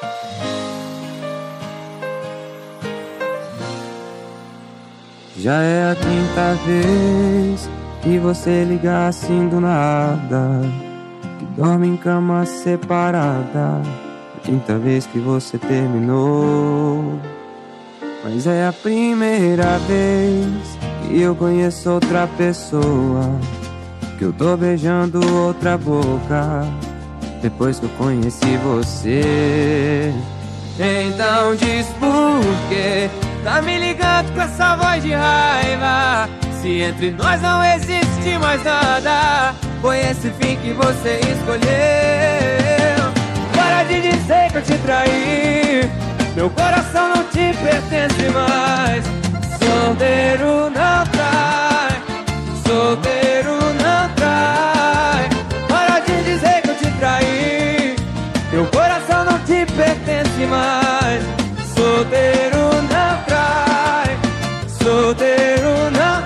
Já é a quinta vez que você liga assim do nada, que dorme em cama separada. A quinta vez que você terminou. Mas é a primeira vez que eu conheço outra pessoa, que eu tô beijando outra boca depois que eu conheci você. Então diz por quê tá me ligando com essa voz de raiva, se entre nós não existe mais nada. Foi esse fim que você escolheu. Para de dizer que eu te traí, meu coração não te pertence mais. Solteiro não trai, solteiro não trai. Para de dizer que eu te traí, meu coração não te pertence mais. Solteiro não trai, solteiro não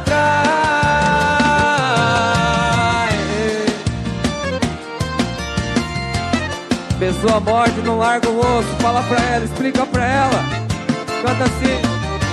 trai. Pessoa morde, não larga o osso. Fala pra ela, explica pra ela. Canta assim.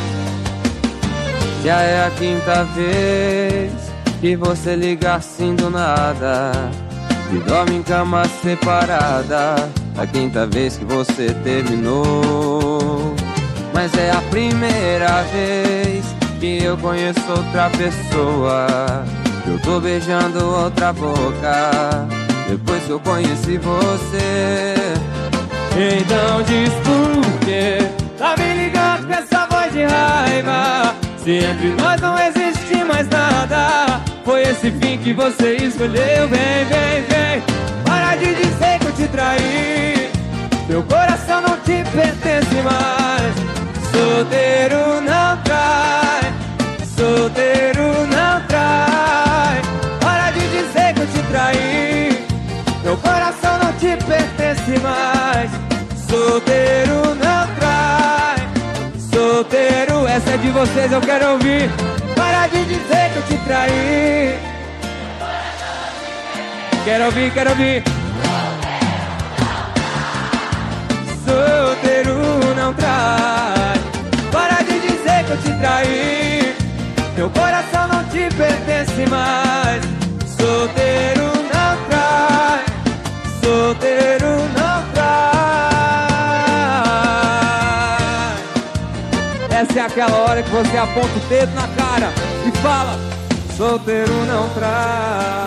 Já é a quinta vez que você liga assim do nada, e dorme em cama separada. A quinta vez que você terminou. Mas é a primeira vez que eu conheço outra pessoa, que eu tô beijando outra boca depois que eu conheci você. Então diz por quê tá me ligando com essa voz de raiva, se entre nós não existe mais nada. Foi esse fim que você escolheu. Vem, vem, vem. Para de dizer que eu te traí, meu coração não te pertence mais. Solteiro não trai, solteiro não trai. Para de dizer que eu te traí, meu coração não te pertence mais. Solteiro não trai, solteiro. Essa é de vocês, eu quero ouvir. Para de dizer que eu te traí. Quero ouvir, quero ouvir. Solteiro não trai. Para de dizer que eu te traí, meu coração não te pertence mais. Solteiro não trai, solteiro não trai. Essa é aquela hora que você aponta o dedo na cara e fala: solteiro não trai.